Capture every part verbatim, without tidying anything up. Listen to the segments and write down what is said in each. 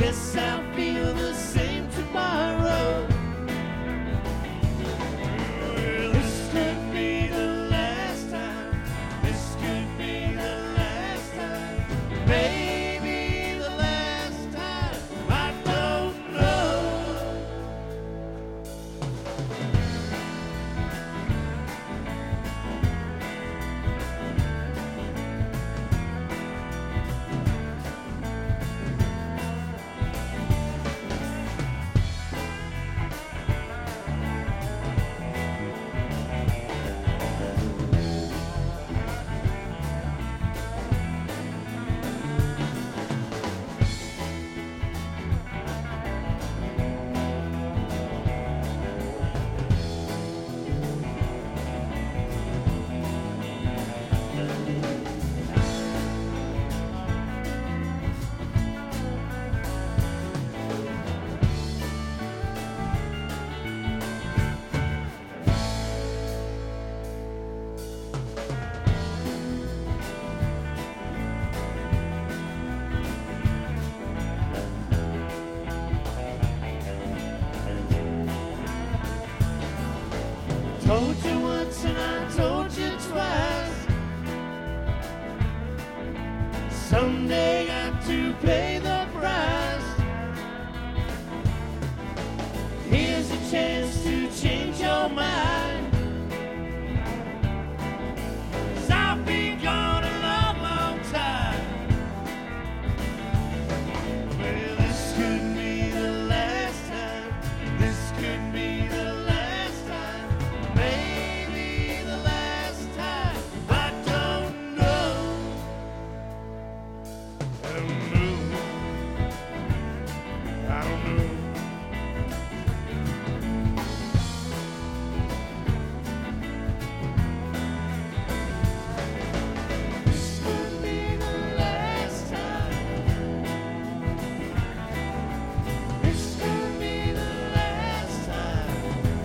Guess I'll feel the same tomorrow. Well, this could be the last time. This could be the last time. Maybe the last time. I don't know. Told you once and I told you twice. Someday got to pay the price. Here's a chance to change your mind. 'Cause I've been gone a long, long time. Well, this could be the last time. This could be the last time. Maybe the last time. I don't know. I don't know. I don't know. This could be the last time. This could be the last time.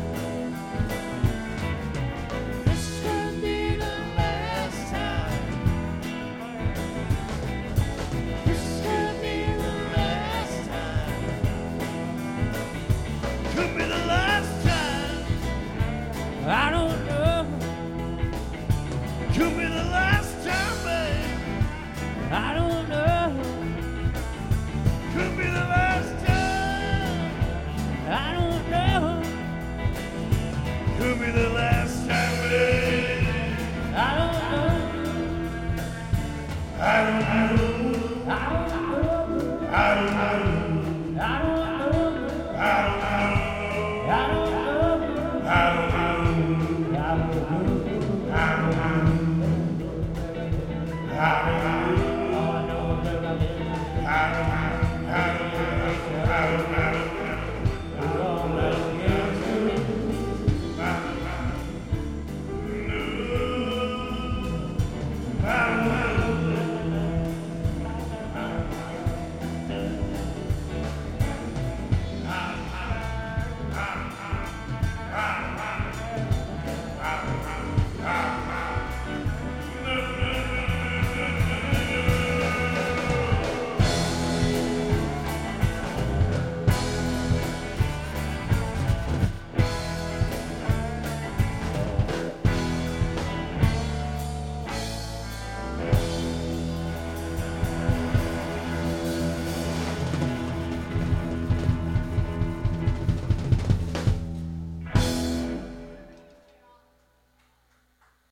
This could be the last time. This could be the last time. Could be the last time. I don't know. Could be the last time, babe. I don't know. Could be the last time. I don't know. Could be the last time, babe. I don't know. I don't know. I don't know. I don't know. I don't